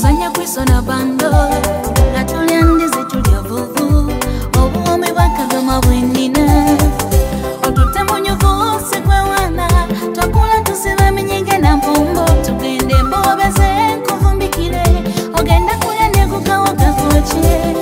Manya kwisona bando Natulia ndizi tulia vuvu Obuome wakagama bwinina Otute munyuvu sikwe wana Twakula tusiva minyinge na mpumbo Tugende mbobeze kuvumbikile Ogenda kule nekuka wakakoche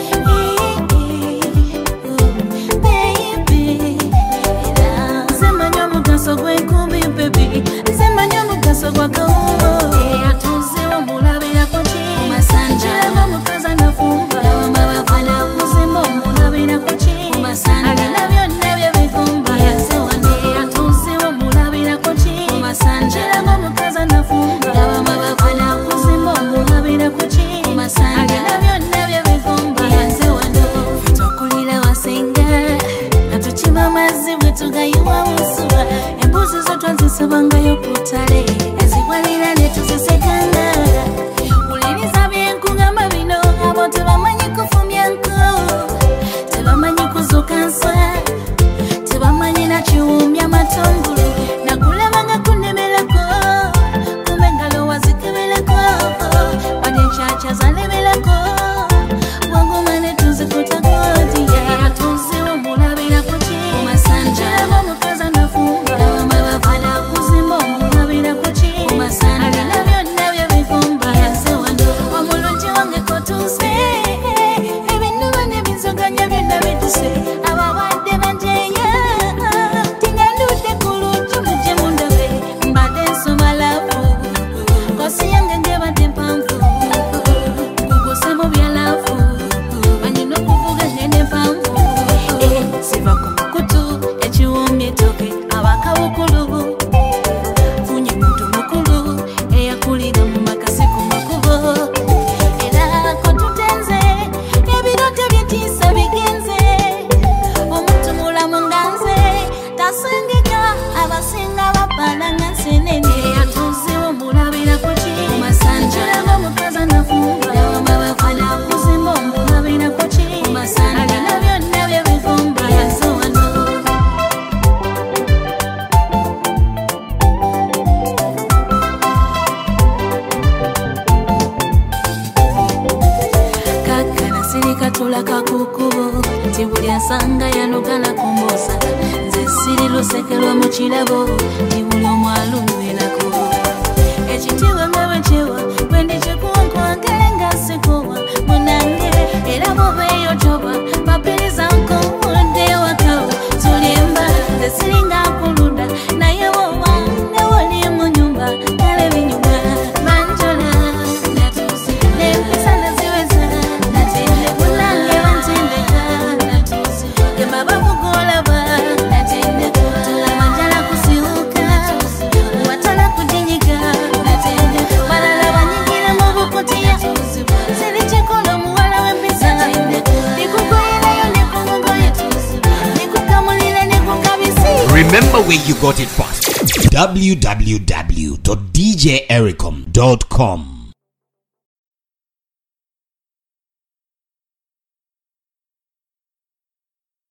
Baby Zemanyo mukaso gwe kumbi baby Zemanyo mukaso gwa kawo Atuziwa mulabira kochi Masanja Mukaza na fumba Mabafana kuzimbo mulabira kochi Masanja Alina byonna byebikumba Atuziwa mulabira kochi Masanja Mukaza na fumba Mabafana kuzimbo mulabira kochi Masanja Alina byonna byebikumba Fitokulira wasenga Natuchima mazi bwetugayiwa musuba Embuzi zotwa nzisabangayo kutale Ezigwalira netuzisekanga Uliniza byenkugamba bino abo tebamanyi kufumya nko Tebamanyi kuzukansa Tebamanyi nakiwumya matongulu Nakulabanga kunemelako Kumbe ngalo wazikebelako Bade nchacha zalebelako Wanguma netuzikutako Atuziwa mulabira kochi Masanja Mukaza na fumba Mabafana kuzimbo mulabira kochi Masanja Alina byonna byebikumba Omulungi wange kotuse Ebintu bane bizoganya byonna bituse Ababadde banjeya Tinyandude kulungi muje mundabe Mbadde nsoma lafu Kosi yange ngebadde mpanvu Kuguse mu byalafu Manyina okuvuga nene mpanvu Siva ku mukutu ekiwumye toke abakabukulu Funye muntu mukulu eyakulira mu makasi ku makubo Era ko tutenze ebirote byetiisa bigenze Omuntu mulamu nganze tasengeka abasinga bapala nga nsenene Atuziwa mulabira kochi Masanja Mukaza na fumba Mabafana kuzimbo mulabira kochi Masanja Alina byonna byebikumba Kakana sirika tulaka kukubo Tibuli asanga yanogala kumbosa Nze siri lusekelwa mu kirabo Tibuli omwalu nwerako Ekitiwa nga bwekiwa Bwendikikuwa nkwagale nga sikuwa Munange era mubeeyo toba Papiriza nkuwudde wakawa Tulimba nze siringa kulunda Naye wowa newali mu nyumba Kale binyuma Manjola Nempisa naziweza Munange bantendeka Gemba bakugolaba Tulamanjala kusiuka Watala kujinyiga Balala banyingira mu bukutiya Sirichekolo muwala wempisa Nikukoyelayo nikumungoye Nikukamulile nikukabisi Remember where you got it first. www.djericom.com